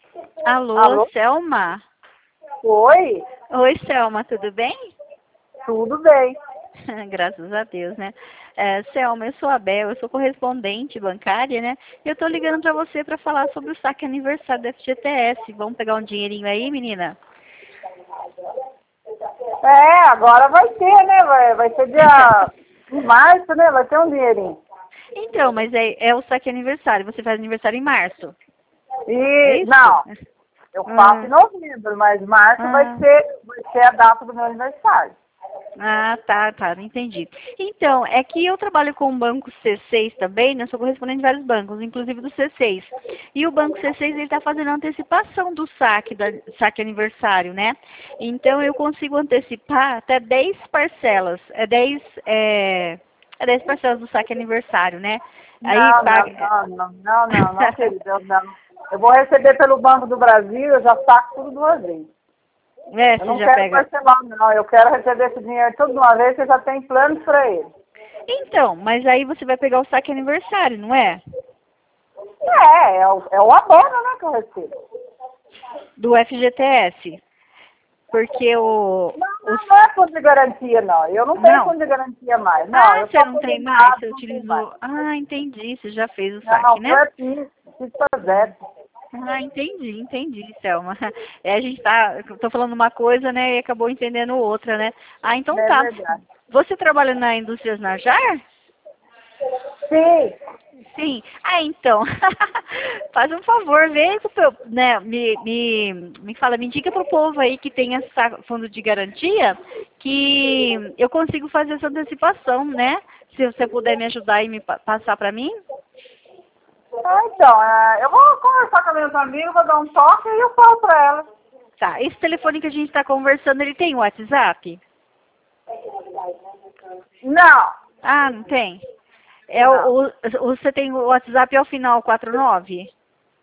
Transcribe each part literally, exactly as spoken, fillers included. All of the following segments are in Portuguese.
Alô, Alô? Selma? Oi? Oi, Selma, tudo bem? Tudo bem. Graças a Deus, né? É, Selma, eu sou a Bel, eu sou correspondente bancária, né? E eu tô ligando pra você pra falar sobre o saque aniversário da F G T S. Vamos pegar um dinheirinho aí, menina? É, agora vai ter, né? Vai, vai ser dia em março, né? Vai ter um dinheirinho. Então, mas é, é o saque aniversário. Você faz aniversário em março, é E, isso? não, eu faço em Ah, novembro, mas março vai ah. ser, vai ser a data do meu aniversário. Ah, tá, tá, entendi. Então, é que eu trabalho com o banco C seis também, né? Sou correspondente de vários bancos, inclusive do C seis. E o banco C seis, ele tá fazendo a antecipação do saque, da, saque aniversário, né? Então, eu consigo antecipar até dez parcelas. É dez, é, é dez parcelas do saque aniversário, né? Aí Não, não, paga... não, não, não, não, não, querido, eu não. Eu vou receber pelo Banco do Brasil, eu já saco tudo de uma vez. É, Eu você não já quero pega... parcelar, não. Eu quero receber esse dinheiro tudo de uma vez, que eu já tenho planos para ele. Então, mas aí você vai pegar o saque aniversário, não é? É, é o, é o abono, né, que eu recebo. Do F G T S. Porque o... Não, Os... não, não é fundo de garantia, não. Eu não tenho Não? fundo de garantia mais. Não, Ah, eu você sou não tem mais? aposentado, Você não tenho mais. utilizou... Ah, entendi. Você já fez o Não, saque, né? eu é fiz, fiz projeto. Ah, entendi, entendi, Selma. É, a gente tá... eu tô falando uma coisa, né? E acabou entendendo outra, né? Ah, então É tá. verdade. Você trabalha na Indústrias Najar? Sim. Sim. Ah, então. Faz um favor, vê, pro- né? Me, me, me fala, me indica pro povo aí que tem essa fundo de garantia que eu consigo fazer essa antecipação, né? Se você puder me ajudar e me pa- passar pra mim. Ah, então, é, eu vou conversar com meus amigos, vou dar um toque e eu falo para ela. Tá, esse telefone que a gente está conversando, ele tem WhatsApp? Não. Ah, não tem? É Não. o, o, você tem o WhatsApp ao final quarenta e nove?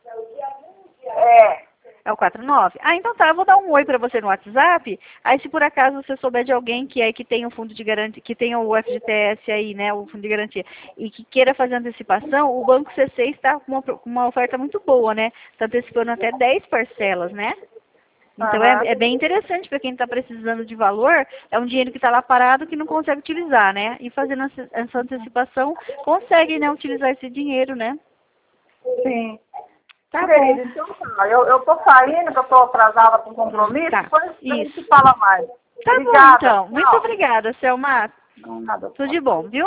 É. É o quarenta e nove? Ah, então tá, eu vou dar um oi pra você no WhatsApp. Aí se por acaso você souber de alguém que é que tem o fundo de garantia, que tem o F G T S aí, né, o fundo de garantia, e que queira fazer antecipação, o Banco C seis está com uma, com uma oferta muito boa, né? Está antecipando até dez parcelas, né? Então é, Aham. é bem interessante para quem está precisando de valor, é um dinheiro que está lá parado que não consegue utilizar, né? E fazendo essa essa antecipação, consegue, né, utilizar esse dinheiro, né? Sim. Tá bom. Querido, então tá. Eu, eu tô saindo, que eu tô atrasada com compromisso, Tá, depois a gente isso. fala mais. Tá bom Obrigada. então. Muito Tchau. obrigada, Selma. Não, nada. Tudo de bom, viu?